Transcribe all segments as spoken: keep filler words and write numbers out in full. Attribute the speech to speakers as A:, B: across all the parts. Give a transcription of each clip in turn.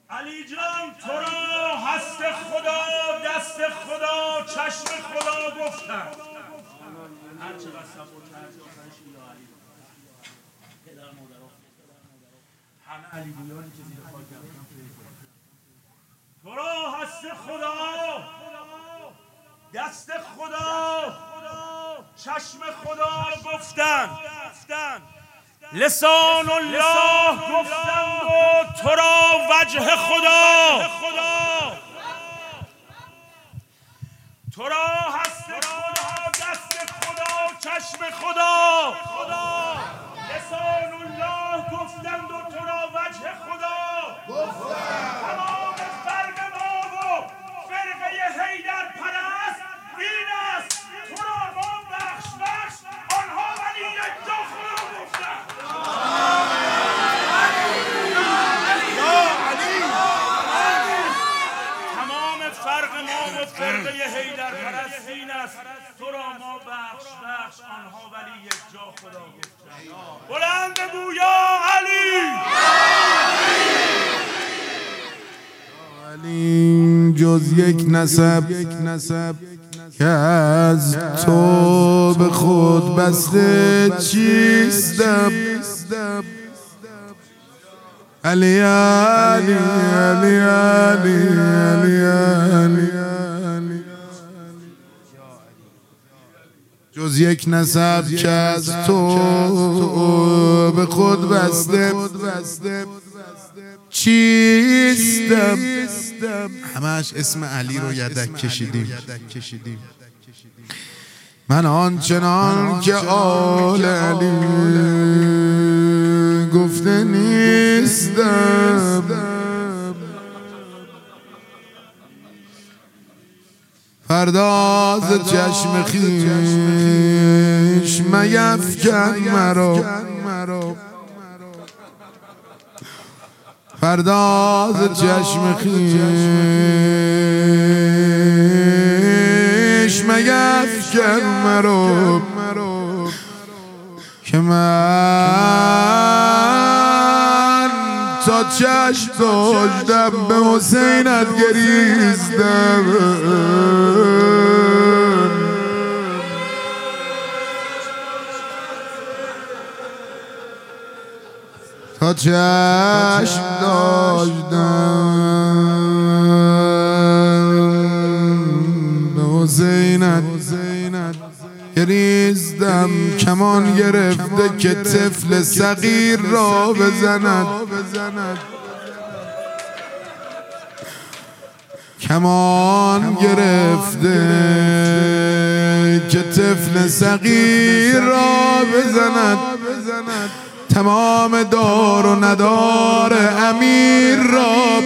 A: علی جان تو را هست خدا، دست خدا، چشم خدا گفتم. هر چقدر سبور کرد آخرش یا علی پدر مادر همه علی بویانی که زیر خاک رفتن تو را هست خدا، دست خدا، چشم خدا گفتن، لسان الله گفتن و تو را وجه خدا، تو را هست خدا، دست خدا، چشم خدا، لسان الله گفتند و تو را وجه خدا تمام فرق ما و فرقه حیدر پرست این است، تو را ما بخش بخش آنها ولی یک جا خدا گفتند. تمام فرق ما و فرقه حیدر پرست این است، تو را ما بخش بخش آنها ولی یک جا خدا گفتند. بلند بگو یا علی.
B: علی جز یک نسب که از تو به خود بسته چیستم. علی علی علی علی علی علی جز یک نسب که از تو به خود بسته چیستم. همش اسم علی رو یدک کشیدیم. من آنچنان که آل علی گفته نیستم. پرداز چشم خیش میفکن مرا، پرداز چشم خیش میفکن مرا که من تا چشم داشتم به حسینت گریستم. تا چشم داشتم به حسینت گریستم. کمان گرفته که طفل صغیر را بزند، کمان گرفته که طفل صغیر را بزند. تمام دار و ندار امیر را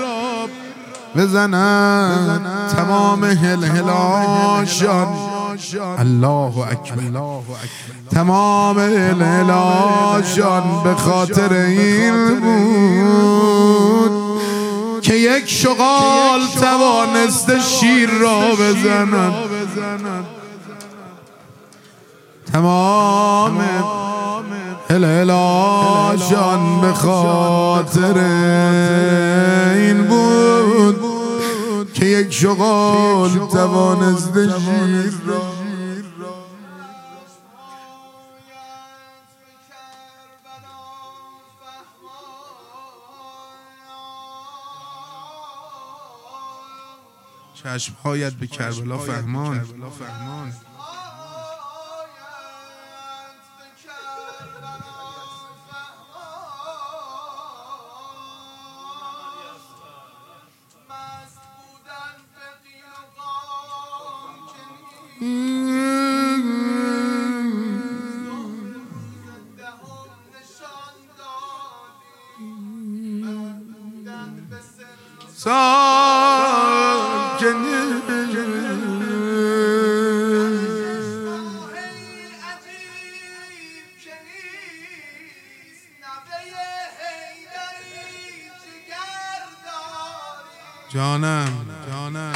B: بزند، تمام هلهلاشان الله اکبر، تمام هلهلاشان به خاطر این بود که یک شغال توانست شیر را بزند. تمام هلهلاشان به خاطر این بود که یک شغال توانست شیر را. چشمهایت به کربلا فهمان، ساکنی جانم جانم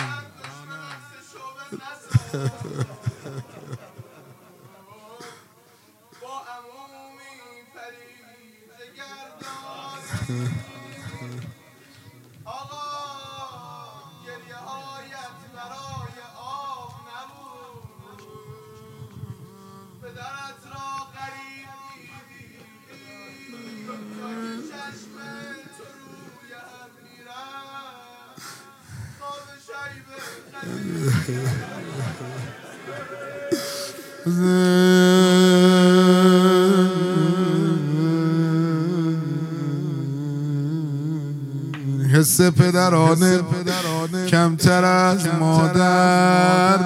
B: حس پدرانه کمتر از مادر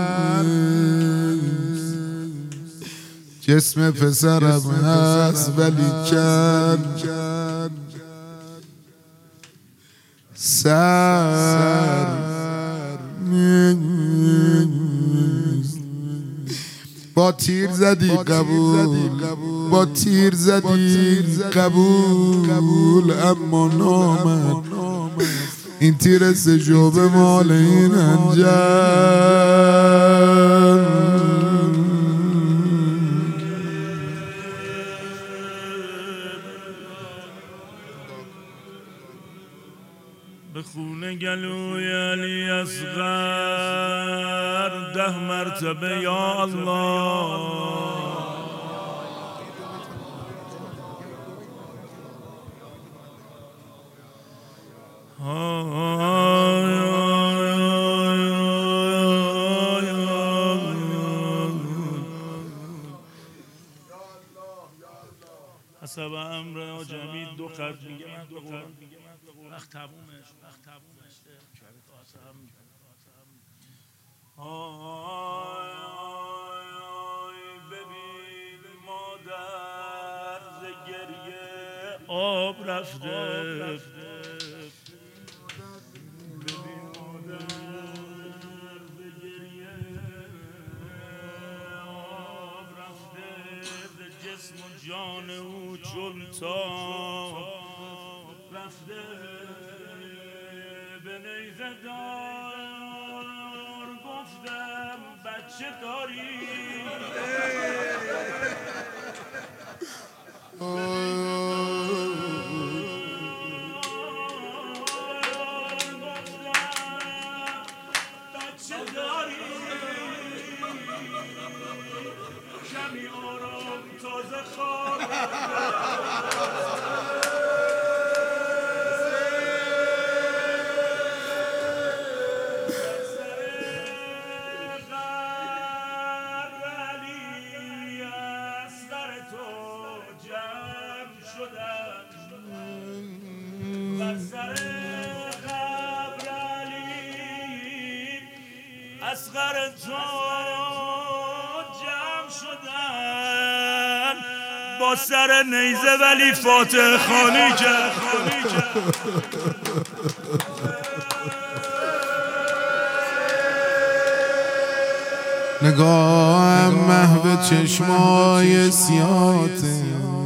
B: نیست، جسم پسرم هست ولی کن سر نیست. با تیر زدی قبول، با تیر زدی قبول، اما نامد این تیر سجوب مال این انجام.
A: به خون گلوی علی اصغر ده مرتبه یا الله. حسب امر جمعی دو خط میگه من دو خط وقت تمومش وقت تمومش ببین مادر ز گریه آب رفته، ببین مادر ز گریه آب رفته، ز جسم و جان او چون تاب رفته. به نیزه دار گفتم بچه داری، بچه داری، کمی آرام تازه خواب اصغر تو جمع شدن، با سر نیزه ولی فاتح خانی کرد.
B: نگاهم محو چشمای سیاته،